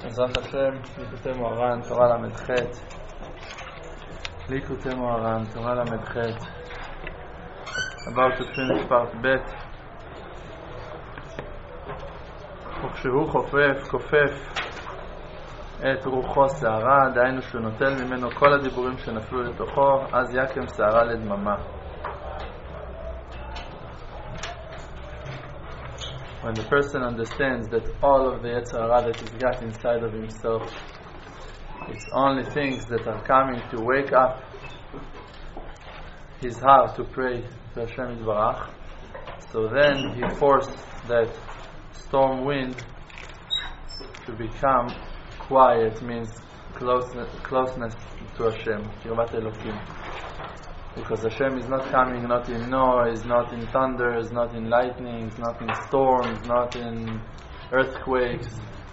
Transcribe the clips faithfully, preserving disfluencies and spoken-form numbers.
בעזרת השם, ליקוטי מוהר"ן, תורה למ"ח. ליקוטי מוהר"ן, תורה למ"ח. About to finish part ב'. וכשהוא חופף, כופף את רוחו שערה, דהיינו שהוא נוטל ממנו כל הדיבורים שנפלו לתוכו, אז יקם שערה לדממה. When the person understands that all of the Yetzer Hara that he's got inside of himself, it's only things that are coming to wake up his heart to pray to Hashem Yitbarach, so then he forced that storm wind to become quiet, means closeness, closeness to Hashem, Kirvat Elokim. Because Hashem is not coming not in noise, not in thunders, not in lightnings, not in storms, not in earthquakes.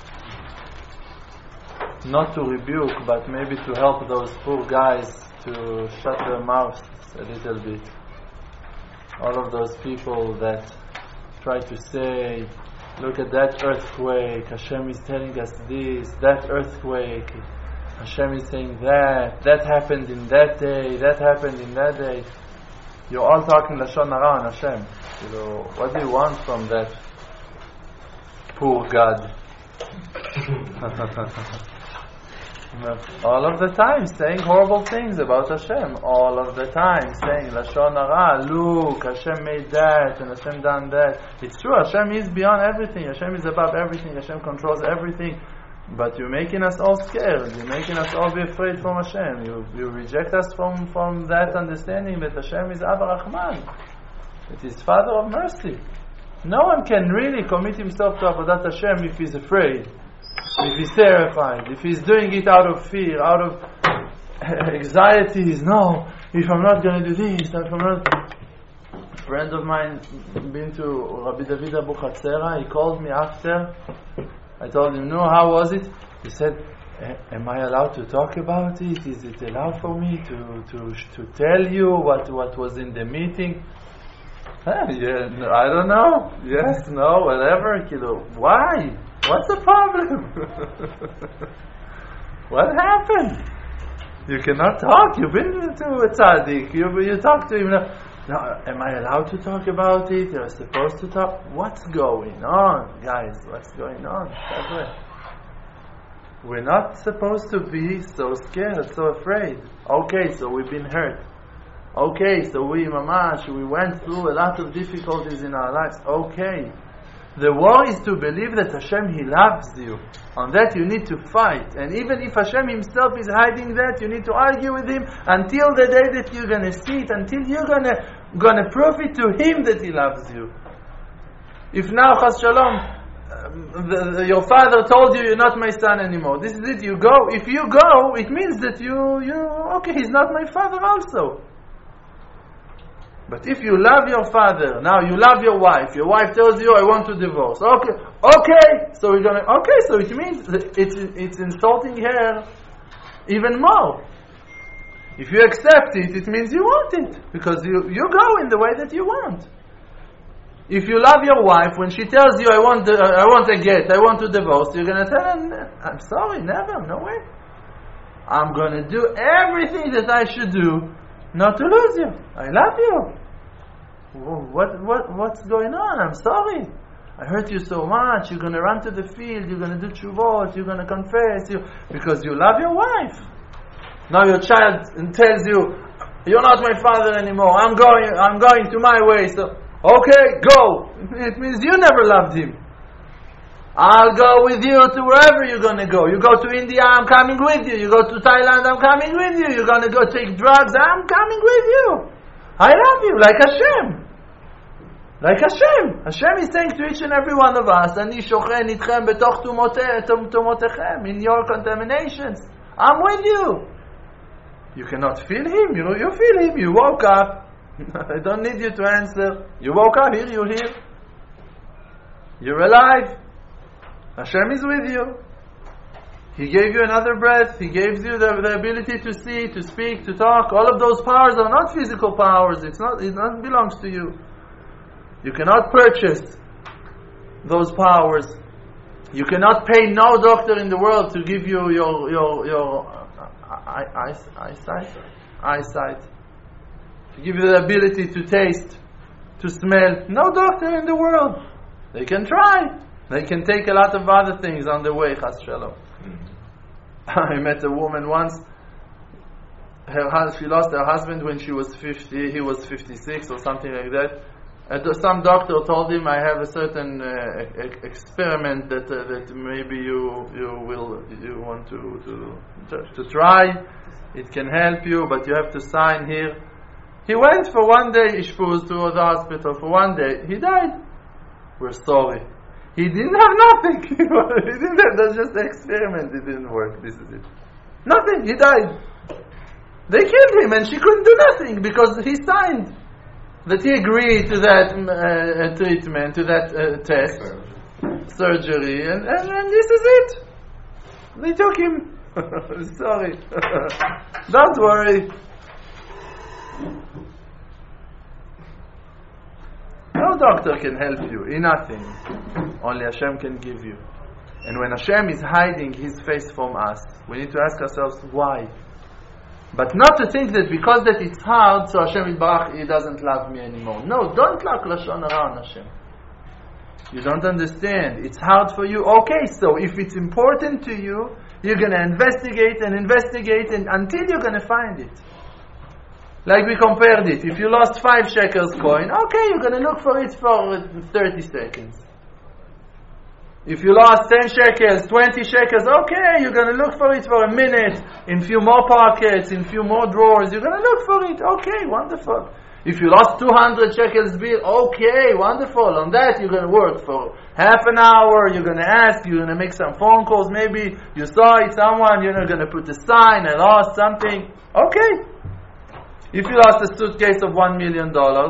Not to rebuke, but maybe to help those poor guys to shut their mouths a little bit. All of those people that try to say, look at that earthquake, Hashem is telling us this, that earthquake, Hashem is saying that, that happened in that day, that happened in that day. You're all talking Lashon Hara on Hashem. You know, what do you want from that poor God? All of the time saying horrible things about Hashem. All of the time saying Lashon Hara, look, Hashem made that and Hashem done that. It's true, Hashem is beyond everything. Hashem is above everything. Hashem controls everything. But you're making us all scared. You're making us all be afraid from Hashem. You you reject us from, from that understanding that Hashem is Abba Rahman. It is Father of mercy. No one can really commit himself to Avodat Hashem if he's afraid, if he's terrified, if he's doing it out of fear, out of anxieties. No, if I'm not going to do this, if I'm not... A friend of mine been to Rabbi David Abuchatzera. He called me after. I told him, no, how was it? He said, am I allowed to talk about it? Is it allowed for me to to to tell you what, what was in the meeting? Huh, yeah, no, I don't know. Yes, no, whatever. Why? What's the problem? What happened? You cannot talk. You've been to a tzaddik. You, you talk to him. Now, am I allowed to talk about it? You're supposed to talk? What's going on, guys? What's going on? We're not supposed to be so scared, so afraid. Okay, so we've been hurt. Okay, so we, mamash, we went through a lot of difficulties in our lives. Okay. The war is to believe that Hashem, He loves you. On that you need to fight. And even if Hashem Himself is hiding that, you need to argue with Him until the day that you're going to see it, until you're going to going to prove it to Him that He loves you. If now, Chas Shalom, um, the, the, your father told you you're not my son anymore. This is it, you go. If you go, it means that you, you okay, he's not my father also. But if you love your father, now you love your wife, your wife tells you, I want to divorce. Okay, okay, so we're gonna, okay, so it means it's, it's insulting her even more. If you accept it, it means you want it, because you, you go in the way that you want. If you love your wife, when she tells you, I want the, I want a get, I want to divorce, you're gonna tell her, I'm sorry, never, no way. I'm gonna do everything that I should do not to lose you. I love you. What what what's going on? I'm sorry. I hurt you so much. You're going to run to the field. You're going to do tshuvot. You're going to confess. You because you love your wife. Now your child tells you, "You're not my father anymore. I'm going. I'm going to my way." So okay, go. It means you never loved him. I'll go with you to wherever you're going to go. You go to India, I'm coming with you. You go to Thailand, I'm coming with you. You're going to go take drugs, I'm coming with you. I love you, like Hashem. Like Hashem. Hashem is saying to each and every one of us, Ani shochen itchem betoch tumotechem, in your contaminations. I'm with you. You cannot feel Him. You know, you feel Him. You woke up. I don't need you to answer. You woke up, here, you're here. You're alive. Hashem is with you. He gave you another breath. He gave you the, the ability to see, to speak, to talk. All of those powers are not physical powers. It's not. It not belongs to you. You cannot purchase those powers. You cannot pay no doctor in the world to give you your your your uh, eye, eye, eyesight, eyesight, to give you the ability to taste, to smell. No doctor in the world. They can try. They can take a lot of other things on the way. Chas shalom. I met a woman once. Her hus- she lost her husband when she was fifty. He was fifty-six or something like that. And some doctor told him, "I have a certain uh, e- experiment that uh, that maybe you you will you want to, to to try. It can help you, but you have to sign here." He went for one day, ishpuz, to the hospital for one day. He died. We're sorry. He didn't have nothing. He didn't have. That's just an experiment. It didn't work. This is it. Nothing. He died. They killed him, and she couldn't do nothing because he signed that he agreed to that uh, treatment, to that uh, test, surgery, and, and, and this is it. They took him. Sorry. Don't worry. No doctor can help you in nothing. Only Hashem can give you. And when Hashem is hiding His face from us, we need to ask ourselves why. But not to think that because that it's hard, so Hashem Yitbarach, He doesn't love me anymore. No, don't talk Lashon Hara on Hashem. You don't understand. It's hard for you. Okay, so if it's important to you, you're going to investigate and investigate and until you're going to find it. Like we compared it. If you lost five shekels coin, okay, you're going to look for it for thirty seconds. If you lost ten shekels, twenty shekels, okay, you're going to look for it for a minute, in few more pockets, in few more drawers, you're going to look for it, okay, wonderful. If you lost two hundred shekels bill, okay, wonderful. On that, you're going to work for half an hour, you're going to ask, you're going to make some phone calls, maybe you saw it, someone, you're not going to put a sign, I lost something, okay. If you lost a suitcase of one million dollars,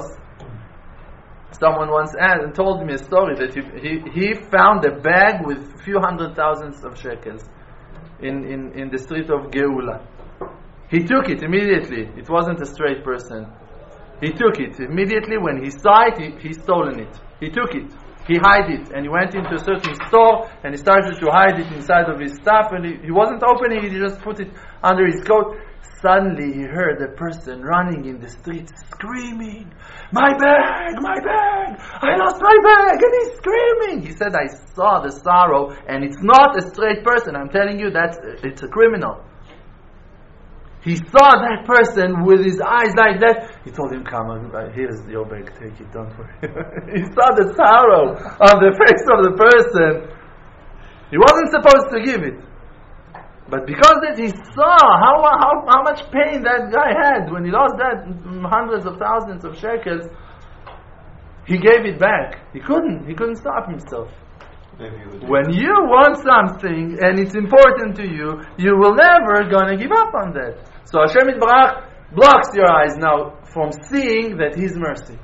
someone once asked and told me a story that he, he, he found a bag with a few hundred thousands of shekels in, in, in the street of Geula. He took it immediately. It wasn't a straight person. He took it immediately. When he saw it, he, he stolen it. He took it. He hid it. And he went into a certain store and he started to hide it inside of his stuff. And he, he wasn't opening it. He just put it under his coat. Suddenly he heard a person running in the street screaming, "My bag! My bag! I lost my bag!" And he's screaming. He said, "I saw the sorrow, and it's not a straight person. I'm telling you, that's it's a criminal." He saw that person with his eyes like that. He told him, "Come on, here's your bag. Take it. Don't worry." He saw the sorrow on the face of the person. He wasn't supposed to give it. But because that he saw how, how how much pain that guy had when he lost that hundreds of thousands of shekels, he gave it back. He couldn't. He couldn't stop himself. When you want something and it's important to you, you will never gonna give up on that. So Hashem Yitbarach blocks your eyes now from seeing that His mercy.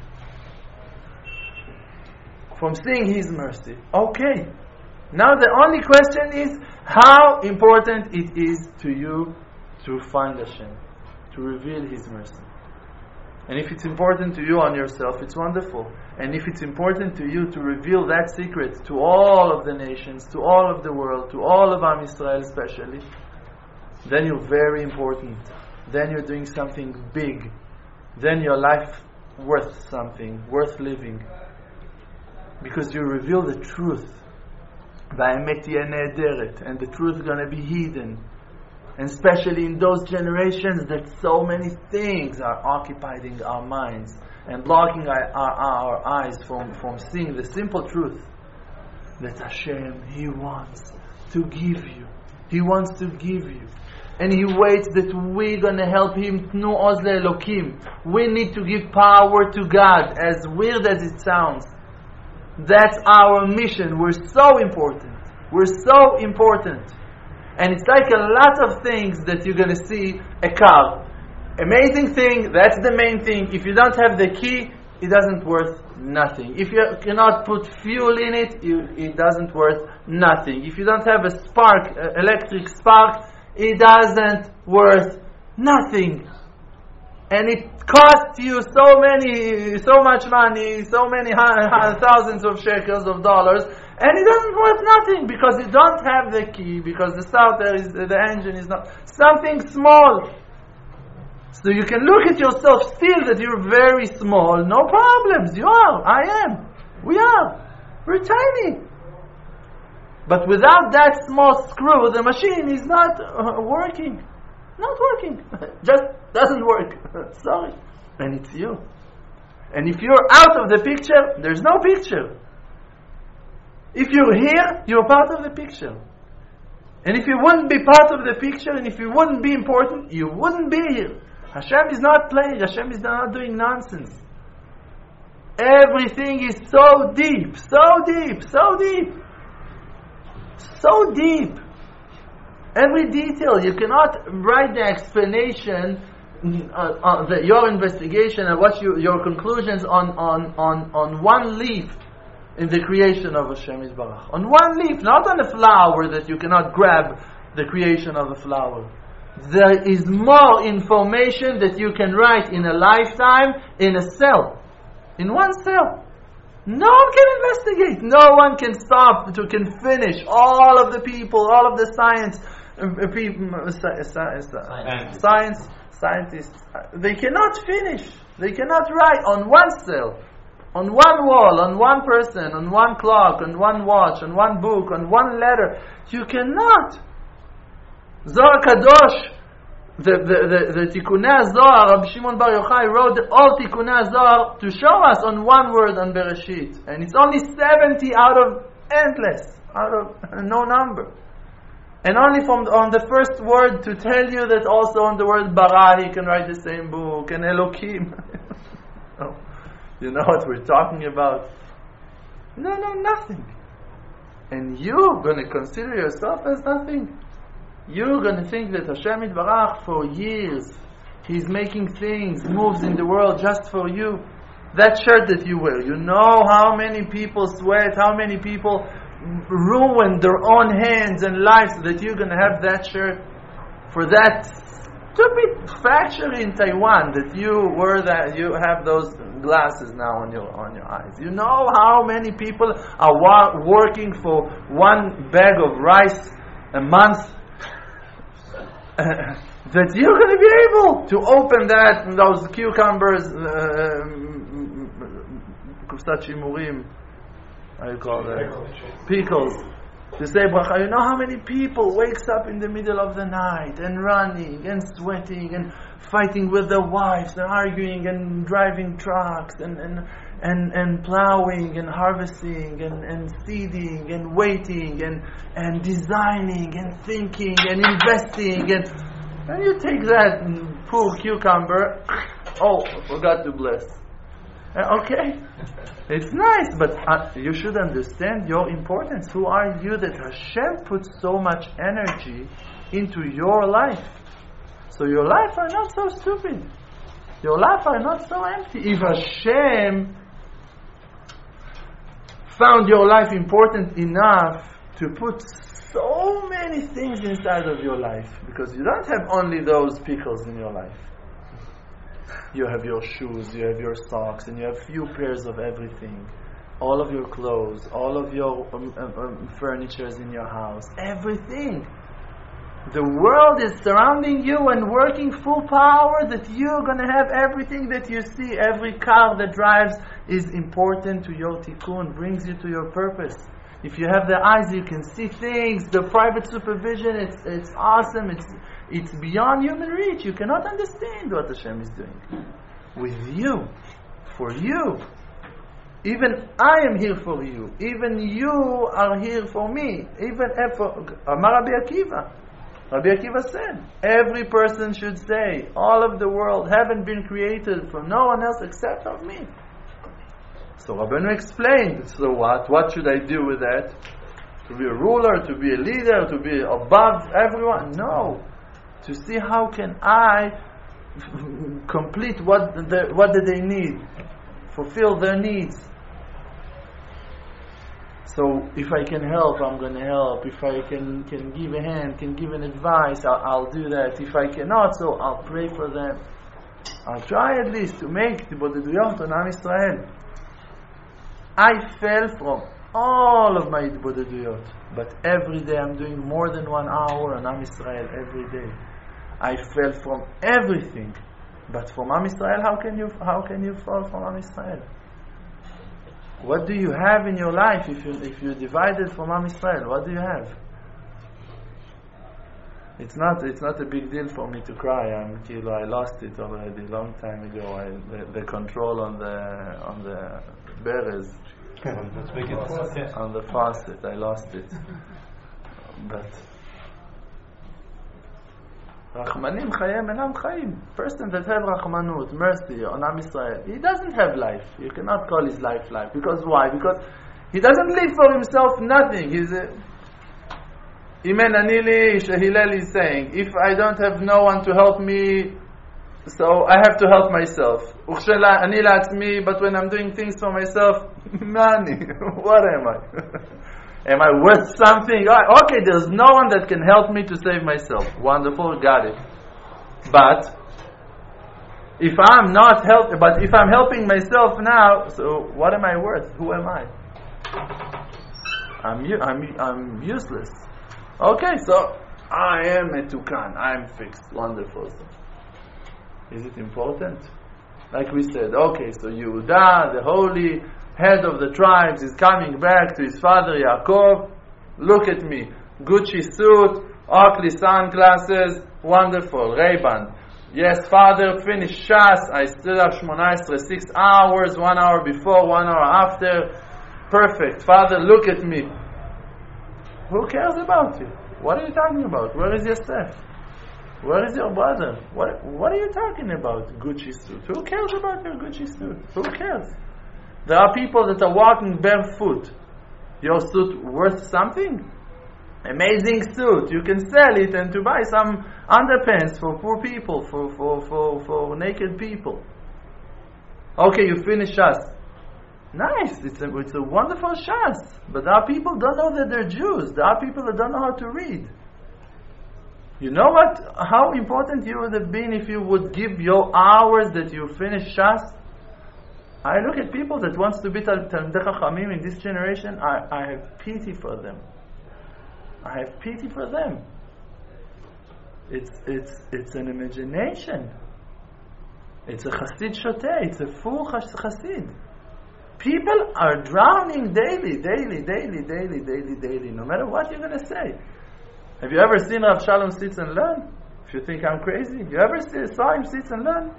From seeing His mercy. Okay. Now the only question is how important it is to you to find Hashem, to reveal His mercy. And if it's important to you on yourself, it's wonderful. And if it's important to you to reveal that secret to all of the nations, to all of the world, to all of Am Yisrael especially, then you're very important. Then you're doing something big. Then your life worth something, worth living. Because you reveal the truth. And the truth is going to be hidden, and especially in those generations that so many things are occupying our minds and blocking our, our, our eyes from, from seeing the simple truth that Hashem, He wants to give you. He wants to give you, and He waits that we're going to help Him. Tnu oz leElokim. We need to give power to God, as weird as it sounds. That's our mission. We're so important. We're so important. And it's like a lot of things that you're going to see. A car. Amazing thing, that's the main thing. If you don't have the key, it doesn't worth nothing. If you cannot put fuel in it, you, it doesn't worth nothing. If you don't have a spark, uh, electric spark, it doesn't worth nothing. And it costs you so many, so much money, so many thousands of shekels of dollars, And it doesn't worth nothing because you don't have the key, because the starter is, the engine is not, something small. So you can look at yourself still that you're very small, no problems, you are, I am, we are, we're tiny. But without that small screw, the machine is not uh, working. Not working. Just doesn't work. Sorry. And it's you. And if you're out of the picture, there's no picture. If you're here, you're part of the picture. And if you wouldn't be part of the picture, and if you wouldn't be important, you wouldn't be here. Hashem is not playing. Hashem is not doing nonsense. Everything is so deep, so deep, so deep. So deep. Every detail. You cannot write the explanation, uh, uh, the, your investigation and what you, your conclusions on, on, on, on one leaf in the creation of Hashem Yisbarach. On one leaf, not on a flower that you cannot grab the creation of a flower. There is more information that you can write in a lifetime in a cell. In one cell. No one can investigate. No one can stop, to can finish. All of the people, all of the science, uh, people, uh, science, uh, science, scientists, uh, they cannot finish. They cannot write on one cell, on one wall, on one person, on one clock, on one watch, on one book, on one letter. You cannot. Zohar Kadosh, the the the, the Tikkunei Zohar, Rabbi Shimon Bar Yochai wrote all Tikkunei Zohar to show us on one word on Bereshit, and it's only seventy out of endless, out of no number, and only from on the first word to tell you that also on the word Bara he can write the same book, and Elokim. Oh, you know what we're talking about? No, no, nothing. And you're going to consider yourself as nothing. You're going to think that Hashem Yitbarach for years, He's making things, moves in the world just for you. That shirt that you wear, you know how many people sweat, how many people ruin their own hands and lives so that you're going to have that shirt for that stupid factory in Taiwan that you wear, that you have those glasses now on your on your eyes. You know how many people are wa- working for one bag of rice a month. Uh, that you're going to be able to open that, those cucumbers, kufsat shimurim, how you call that? Pickles. To say bracha. You know how many people wakes up in the middle of the night and running and sweating and fighting with their wives and arguing and driving trucks and and, and, and plowing and harvesting and, and seeding and waiting and, and designing and thinking and investing and, and you take that poor cucumber, oh, forgot to bless. Okay, it's nice, but uh, you should understand your importance. Who are you that Hashem puts so much energy into your life? So your life are not so stupid. Your life are not so empty. If Hashem found your life important enough to put so many things inside of your life, because you don't have only those pickles in your life. You have your shoes, you have your socks, and you have few pairs of everything. All of your clothes, all of your um, um, um, furnitures in your house, everything. The world is surrounding you and working full power that you're going to have everything that you see. Every car that drives is important to your tikkun, brings you to your purpose. If you have the eyes, you can see things. The private supervision, it's it's awesome. It's it's beyond human reach. You cannot understand what Hashem is doing with you, for you. Even I am here for you. Even you are here for me. Even for Amar Rabbi Akiva. Rabbi Akiva said, every person should say, all of the world haven't been created for no one else except of me. So Rabbeinu explained, so what? What should I do with that? To be a ruler, to be a leader, to be above everyone? No. To see how can I complete what the, what do they need, fulfill their needs. So if I can help, I'm going to help. If I can, can give a hand, can give an advice, I'll, I'll do that. If I cannot, so I'll pray for them. I'll try at least to make the Bodeduyot on Am Yisrael. I fell from all of my Bodeduyot. But every day I'm doing more than one hour on Am Yisrael every day. I fell from everything. But from Am Yisrael, how can you how can you fall from Am Yisrael? What do you have in your life if you if you're divided from Am Yisrael? What do you have? It's not it's not a big deal for me to cry. I'm kilo, I lost it already long time ago. I, the, the control on the on the berries. Let's make it fast. On the faucet, I lost it. But Rachmanim chayim enam chayim. Person that have rachmanut, mercy on Am Yisrael, he doesn't have life. You cannot call his life life. Because why? Because he doesn't live for himself. Nothing. He's a Imen Anili Shehilel is saying, if I don't have no one to help me, so I have to help myself. Uchshela Anila Atzmi, but when I'm doing things for myself, Mani, what am I? Am I worth something? Okay, there's no one that can help me to save myself. Wonderful, got it. But if I'm not help, but if I'm helping myself now, so what am I worth? Who am I? I'm I'm I'm useless. Okay, so I am a tukan. I'm fixed. Wonderful. Is it important? Like we said, okay, so Yehuda, the holy head of the tribes, is coming back to his father Yaakov. Look at me. Gucci suit, Oakley sunglasses, wonderful. Ray-Ban. Yes, father, finish Shas. I still have Shmona Esrei, six hours, one hour before, one hour after. Perfect. Father, look at me. Who cares about you? What are you talking about? Where is Yosef? Where is your brother? What What are you talking about? Gucci suit. Who cares about your Gucci suit? Who cares? There are people that are walking barefoot. Your suit worth something? Amazing suit. You can sell it and to buy some underpants for poor people, for for for, for naked people. Okay, you finish us. Nice, it's a, it's a wonderful shas. But there are people don't know that they're Jews. There are people that don't know how to read. You know what? How important you would have been if you would give your hours that you finish shas. I look at people that wants to be Talmidei Chachamim in this generation. I, I have pity for them. I have pity for them. It's it's it's an imagination. It's a Chassid Shoteh. It's a full Chassid. People are drowning daily, daily, daily, daily, daily, daily, no matter what you're going to say. Have you ever seen Rav Shalom sits and learn? If you think I'm crazy, you ever see, saw him sits and learn?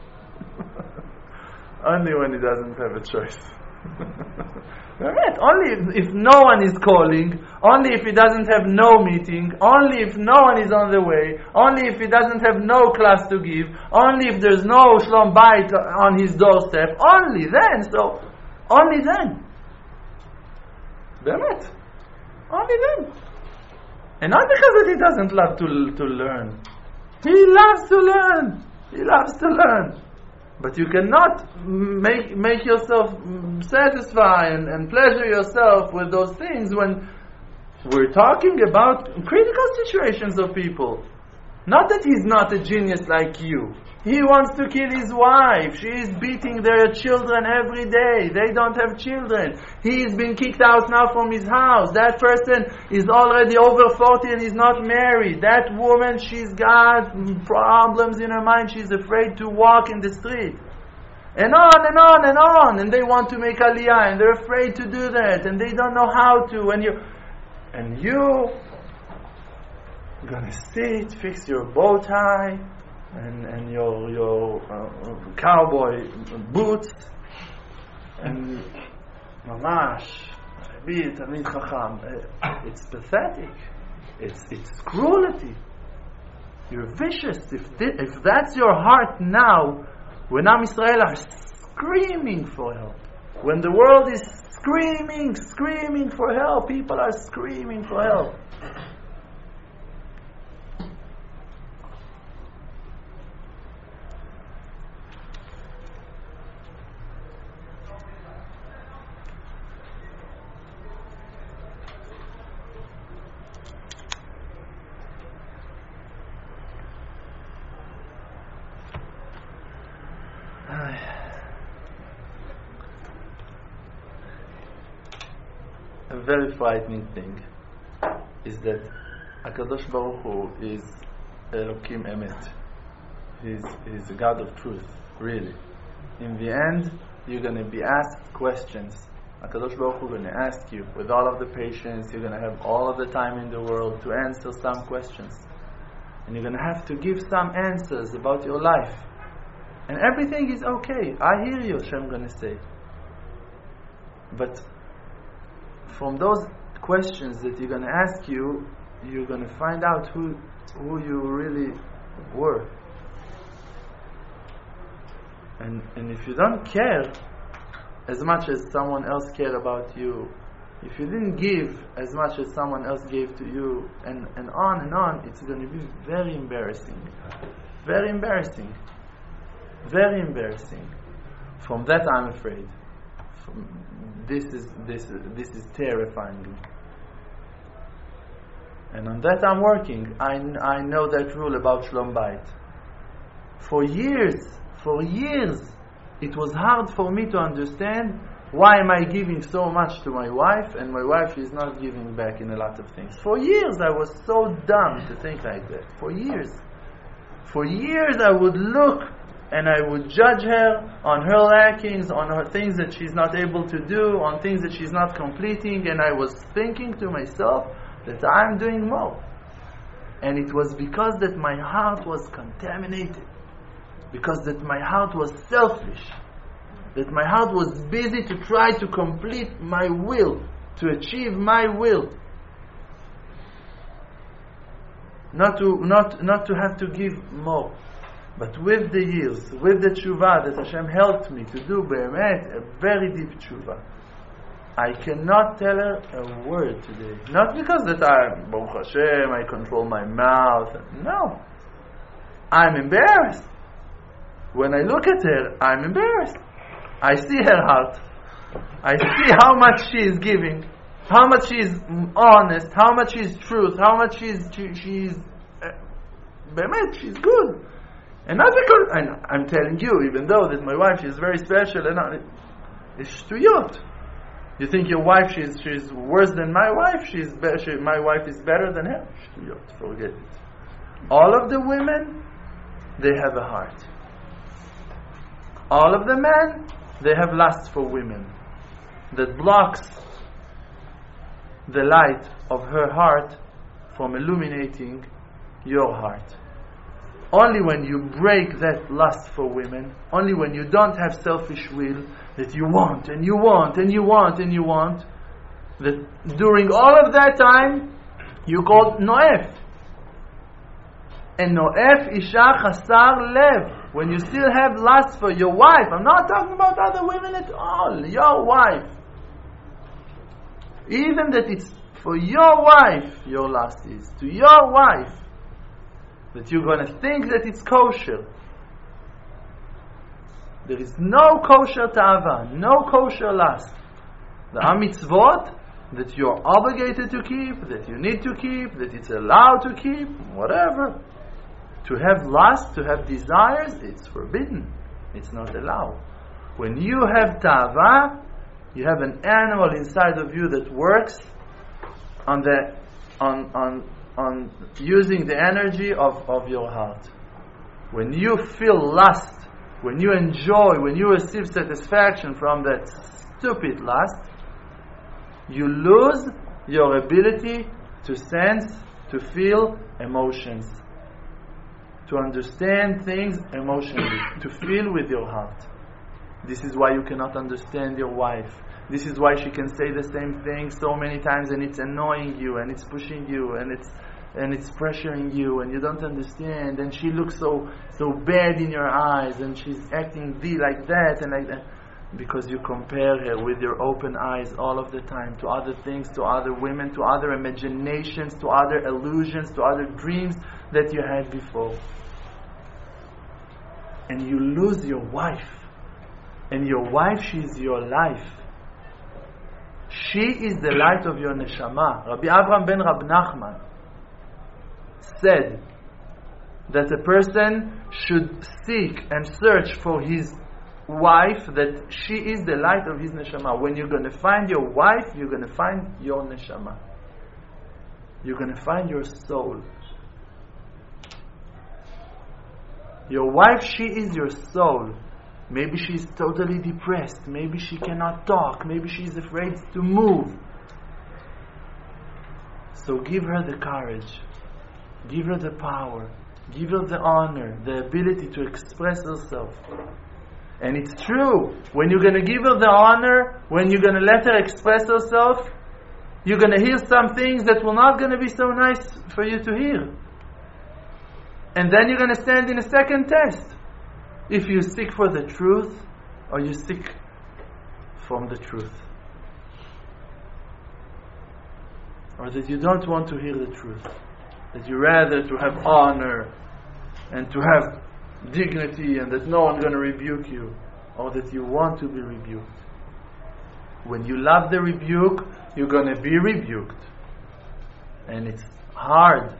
Only when he doesn't have a choice. Right. Only if, if no one is calling, only if he doesn't have no meeting, only if no one is on the way, only if he doesn't have no class to give, only if there's no Shlom Bayit on his doorstep, only then, so only then. באמת. Only then. And not because that he doesn't love to, to learn. He loves to learn. He loves to learn. But you cannot make make yourself satisfy and, and pleasure yourself with those things when we're talking about critical situations of people. Not that he's not a genius like you. He wants to kill his wife. She is beating their children every day. They don't have children. He's been kicked out now from his house. That person is already over forty and is not married. That woman, she's got problems in her mind. She's afraid to walk in the street. And on and on and on. And they want to make aliyah and they're afraid to do that. And they don't know how to. And you, and you gonna sit, fix your bow tie, and and your your uh, cowboy boots, and mamash, be Talmid Chacham. It's pathetic. It's it's cruelty. You're vicious. If th- if that's your heart now, when Am Yisrael are screaming for help, when the world is screaming, screaming for help, people are screaming for help. very frightening thing is that HaKadosh Baruch Hu is Elokim Emet. He's, he's a God of truth, really. In the end, you're going to be asked questions. HaKadosh Baruch Hu is going to ask you, with all of the patience, you're going to have all of the time in the world to answer some questions. And you're going to have to give some answers about your life. And everything is okay. I hear you, Hashem going to say. But from those questions that you're going to ask you, you're going to find out who who you really were. And and if you don't care as much as someone else cared about you, if you didn't give as much as someone else gave to you, and, and on and on, it's going to be very embarrassing. Very embarrassing. Very embarrassing. From that I'm afraid. From, this is this is, this is terrifying. And on that I'm working. I, I know that rule about Shlom Bayit. For years, for years, it was hard for me to understand why am I giving so much to my wife and my wife is not giving back in a lot of things. For years I was so dumb to think like that. For years. For years I would look and I would judge her on her lackings, on her things that she's not able to do, on things that she's not completing, and I was thinking to myself that I'm doing more. And it was because that my heart was contaminated. Because that my heart was selfish. That my heart was busy to try to complete my will, to achieve my will. Not to not not to have to give more. But with the years, with the tshuva that Hashem helped me to do, be'emet, a very deep tshuva, I cannot tell her a word today. Not because that I, Baruch Hashem, I control my mouth. No. I'm embarrassed. When I look at her, I'm embarrassed. I see her heart. I see how much she is giving, how much she is honest, how much she is truth, how much she is, she, she is, uh, be'emet, she's good. And not because, and I'm telling you, even though that my wife is very special, and not, it's shtuyot. You think your wife, she's she's worse than my wife? She's be, she, my wife is better than her? Shtuyot, forget it. All of the women, they have a heart. All of the men, they have lust for women that blocks the light of her heart from illuminating your heart. Only when you break that lust for women, only when you don't have selfish will, that you want and you want and you want and you want, that during all of that time, you called Noef. And Noef Isha Chasar Lev. When you still have lust for your wife, I'm not talking about other women at all, your wife. Even that it's for your wife, your lust is. To your wife. That you're going to think that it's kosher. There is no kosher ta'ava, no kosher lust. The mitzvot that you're obligated to keep, that you need to keep, that it's allowed to keep, whatever. To have lust, to have desires, it's forbidden. It's not allowed. When you have ta'ava, you have an animal inside of you that works on the on on on using the energy of, of your heart. When you feel lust, when you enjoy, when you receive satisfaction from that stupid lust, you lose your ability to sense, to feel emotions, to understand things emotionally, to feel with your heart. This is why you cannot understand your wife. This is why she can say the same thing so many times and it's annoying you and it's pushing you and it's and it's pressuring you and you don't understand, and she looks so so bad in your eyes and she's acting the like that and like that, because you compare her with your open eyes all of the time to other things, to other women, to other imaginations, to other illusions, to other dreams that you had before. And you lose your wife. And your wife, she is your life. She is the light of your neshama. Rabbi Avraham ben Rab Nachman said that a person should seek and search for his wife that she is the light of his neshama. When you're going to find your wife, you're going to find your neshama. You're going to find your soul. Your wife, she is your soul. Maybe she's totally depressed. Maybe she cannot talk. Maybe she's afraid to move. So give her the courage. Give her the power. Give her the honor, the ability to express herself. And it's true. When you're going to give her the honor, when you're going to let her express herself, you're going to hear some things that will not going to be so nice for you to hear. And then you're going to stand in a second test. If you seek for the truth, or you seek from the truth. Or that you don't want to hear the truth. That you rather to have honor and to have dignity and that no one's going to rebuke you. Or that you want to be rebuked. When you love the rebuke, you're going to be rebuked. And it's hard.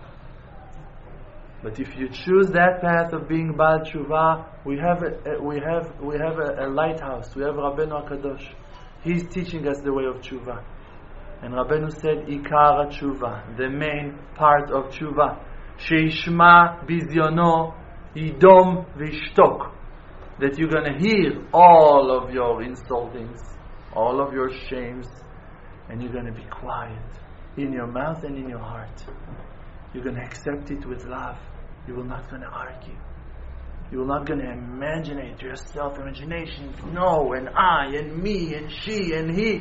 But if you choose that path of being Baal Tshuva, we have a, we have we have a, a lighthouse. We have Rabbeinu HaKadosh. He's teaching us the way of Tshuva. And Rabbeinu said, Ikar Tshuva, the main part of Tshuva, Sheishma Bizyono Yidom Vishtok, that you're going to hear all of your insultings, all of your shames, and you're going to be quiet in your mouth and in your heart. You're going to accept it with love. You will not going to argue. You will not going to imagine it yourself. Imagination, no, and I, and me, and she, and he.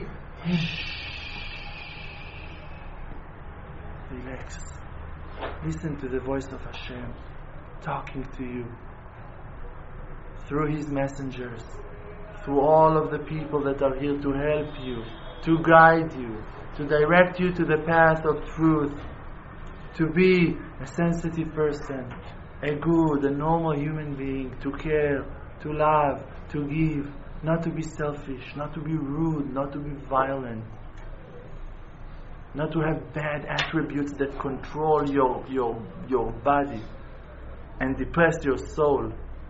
Relax. Listen to the voice of Hashem talking to you through His messengers, through all of the people that are here to help you, to guide you, to direct you to the path of truth. To be a sensitive person, a good, a normal human being, to care, to love, to give, not to be selfish, not to be rude, not to be violent, not to have bad attributes that control your your your body and depress your soul.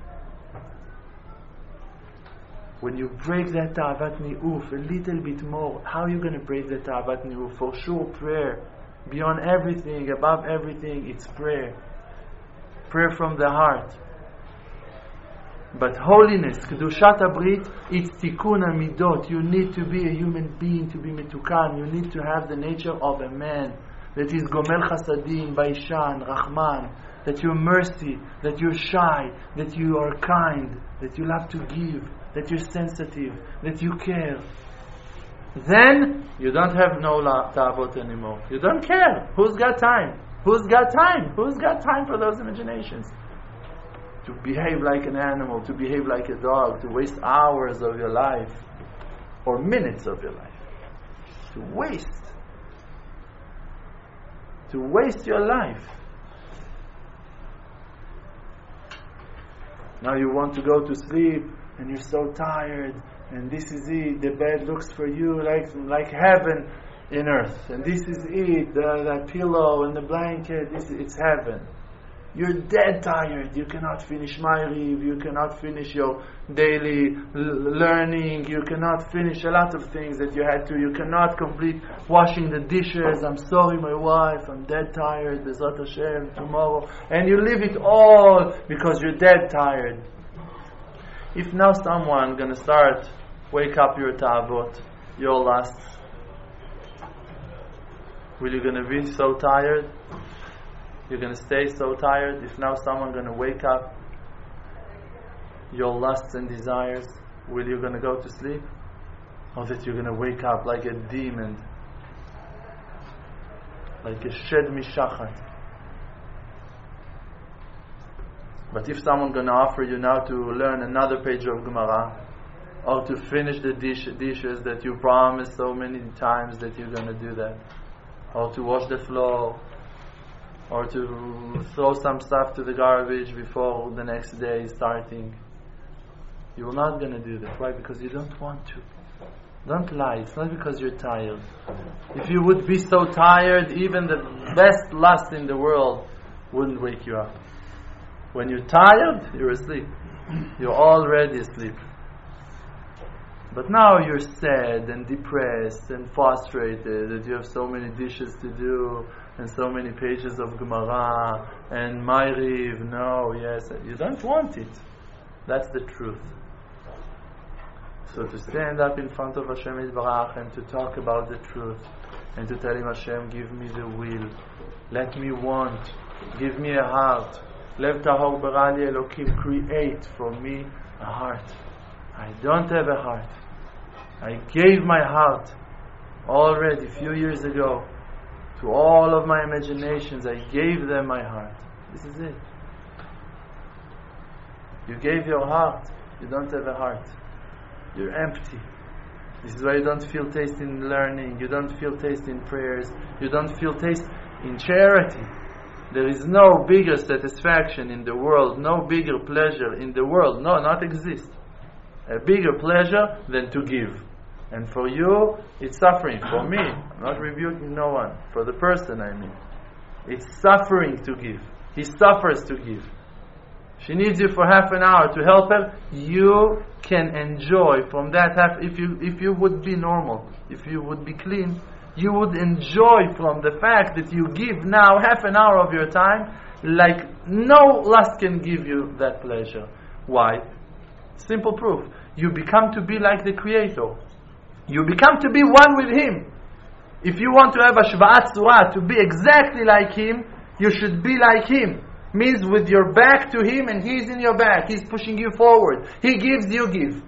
When you break that ta'avat ni'uf a little bit more, how are you going to break that ta'avat ni'uf? For sure, prayer. Beyond everything, above everything, it's prayer. Prayer from the heart. But holiness, Kedushat HaBrit, it's tikkun hamidot. You need to be a human being to be metukan. You need to have the nature of a man that is gomel chasadim, baishan, rachman, that you're mercy, that you're shy, that you are kind, that you love to give, that you're sensitive, that you care. Then you don't have no ta'avot anymore. You don't care. Who's got time? Who's got time? Who's got time for those imaginations? To behave like an animal, to behave like a dog, to waste hours of your life or minutes of your life. To waste. To waste your life. Now you want to go to sleep and you're so tired. And this is it, the bed looks for you like like heaven in earth. And this is it, the, the pillow and the blanket, this is, it's heaven. You're dead tired, you cannot finish Ma'ariv, you cannot finish your daily l- learning, you cannot finish a lot of things that you had to, you cannot complete washing the dishes, I'm sorry my wife, I'm dead tired, Bezrat Hashem, tomorrow. And you leave it all because you're dead tired. If now someone going to start, wake up your ta'avot, your lusts, will you going to be so tired? You're going to stay so tired? If now someone going to wake up your lusts and desires, will you going to go to sleep? Or that you're going to wake up like a demon, like a shed mishachat? But if someone going to offer you now to learn another page of Gemara, or to finish the dish, dishes that you promised so many times that you're going to do that, or to wash the floor, or to throw some stuff to the garbage before the next day is starting, you're not going to do that. Why? Because you don't want to. Don't lie. It's not because you're tired. If you would be so tired, even the best lust in the world wouldn't wake you up. When you're tired, you're asleep. You're already asleep. But now you're sad and depressed and frustrated that you have so many dishes to do and so many pages of Gemara and Ma'ariv. No, yes, you don't want it. That's the truth. So to stand up in front of Hashem Yitbarach and to talk about the truth and to tell Him, Hashem, give me the will, let me want, give me a heart. Lev tahor bara li Elokim, create for me a heart. I don't have a heart. I gave my heart already a few years ago to all of my imaginations. I gave them my heart. This is it. You gave your heart. You don't have a heart. You're empty. This is why you don't feel taste in learning. You don't feel taste in prayers. You don't feel taste in charity. There is no bigger satisfaction in the world, no bigger pleasure in the world, no, not exist. A bigger pleasure than to give. And for you, it's suffering. For me, I'm not rebuking no one. For the person, I mean. It's suffering to give. He suffers to give. She needs you for half an hour to help her. You can enjoy from that half. If you if you would be normal, if you would be clean, you would enjoy from the fact that you give now half an hour of your time like no lust can give you that pleasure. Why? Simple proof. You become to be like the Creator. You become to be one with Him. If you want to have a Shva'at Tzura, to be exactly like Him, you should be like Him. Means with your back to Him and He's in your back. He's pushing you forward. He gives, you give.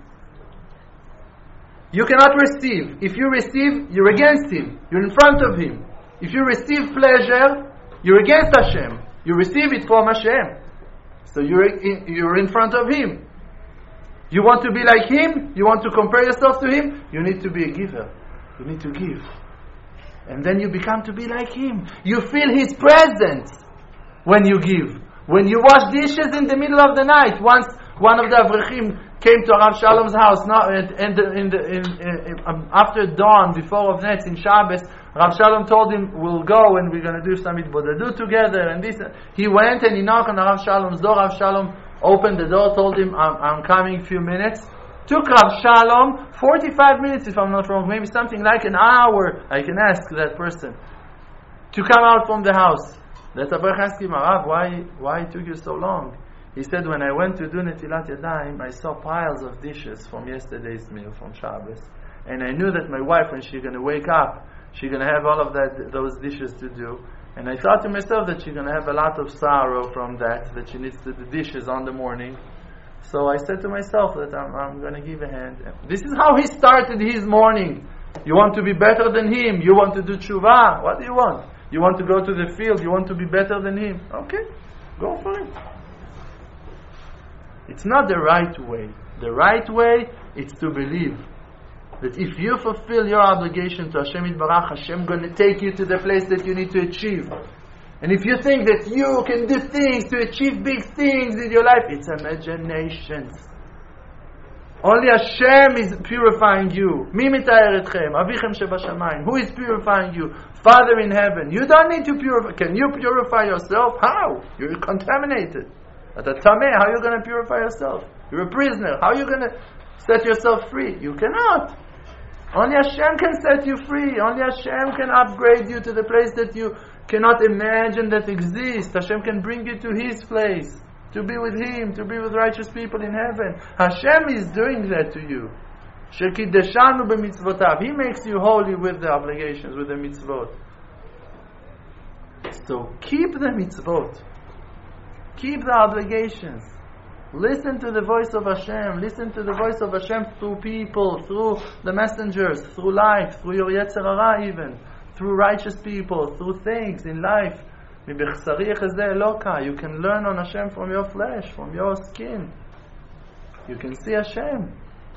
You cannot receive. If you receive, you're against Him. You're in front of Him. If you receive pleasure, you're against Hashem. You receive it from Hashem. So you're in, you're in front of Him. You want to be like Him? You want to compare yourself to Him? You need to be a giver. You need to give. And then you become to be like Him. You feel His presence when you give. When you wash dishes in the middle of the night. Once one of the Avrechim came to Rav Shalom's house, not in, in the, in the, in, in, um, after dawn, before of Netz, in Shabbos, Rav Shalom told him, we'll go and we're going to do some Itbodedut together. And this, he went and he knocked on Rav Shalom's door. Rav Shalom opened the door, told him, I'm, I'm coming a few minutes. Took Rav Shalom forty-five minutes, if I'm not wrong, maybe something like an hour, I can ask that person, to come out from the house. That Avrech asked him, Rav, why, why it took you so long? He said, when I went to do Netilat Yadayim, I saw piles of dishes from yesterday's meal, from Shabbos. And I knew that my wife, when she's going to wake up, she's going to have all of that, those dishes to do. And I thought to myself that she's going to have a lot of sorrow from that, that she needs to do dishes on the morning. So I said to myself that I'm, I'm going to give a hand. This is how he started his morning. You want to be better than him. You want to do tshuva. What do you want? You want to go to the field. You want to be better than him. Okay, go for it. It's not the right way. The right way is to believe that if you fulfill your obligation to Hashem Yitbarach, Hashem going to take you to the place that you need to achieve. And if you think that you can do things to achieve big things in your life, it's imaginations. Only Hashem is purifying you. Mi mitayer etchem, avichem shebashamayim. Who is purifying you? Father in heaven. You don't need to purify. Can you purify yourself? How? You're contaminated. At a tameh, how are you going to purify yourself? You're a prisoner. How are you going to set yourself free? You cannot. Only Hashem can set you free. Only Hashem can upgrade you to the place that you cannot imagine that exists. Hashem can bring you to His place, to be with Him, to be with righteous people in heaven. Hashem is doing that to you. Shekideshanu b'mitzvotav. He makes you holy with the obligations, with the mitzvot. So keep the mitzvot. Keep the obligations. Listen to the voice of Hashem. Listen to the voice of Hashem through people, through the messengers, through life, through your Yetzer Hara even, through righteous people, through things in life. You can learn on Hashem from your flesh, from your skin. You can see Hashem.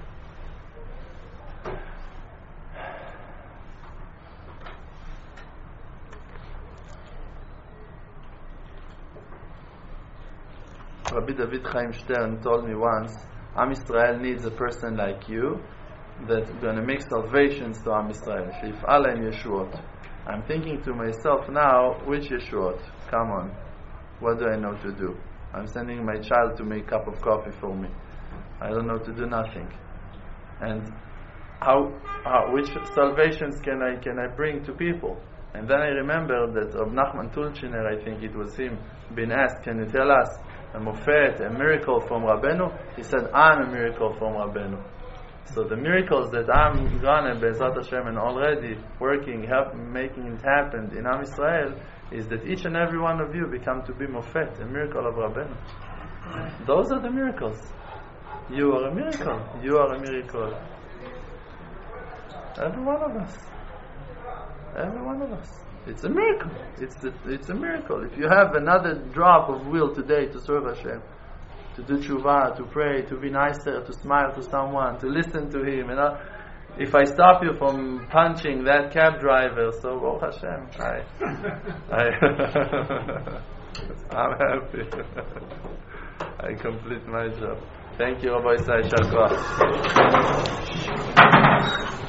Rabbi David Chaim Stern told me once, Am Yisrael needs a person like you that's going to make salvations to Am Yisrael. Sheyif'al lehem Yeshuot. I'm thinking to myself now, which Yeshuot? Come on. What do I know to do? I'm sending my child to make a cup of coffee for me. I don't know to do nothing. And how, how which salvations can I can I bring to people? And then I remember that Rab Nachman Tulchiner, I think it was him, been asked, can you tell us a mofet, a miracle from Rabbeinu? He said, I'm a miracle from Rabbeinu. So the miracles that I'm gonna, Be'ezrat Hashem, and already working, help, making it happen in Am Yisrael, is that each and every one of you become to be mofet, a miracle of Rabbeinu. Those are the miracles. You are a miracle. You are a miracle. Every one of us. Every one of us. It's a miracle. It's the, it's a miracle. If you have another drop of will today to serve Hashem, to do tshuva, to pray, to be nicer, to smile to someone, to listen to him, you know, if I stop you from punching that cab driver, so Baruch Hashem, I, I I'm happy. I complete my job. Thank you, Rabbi Isai. Shal Koach.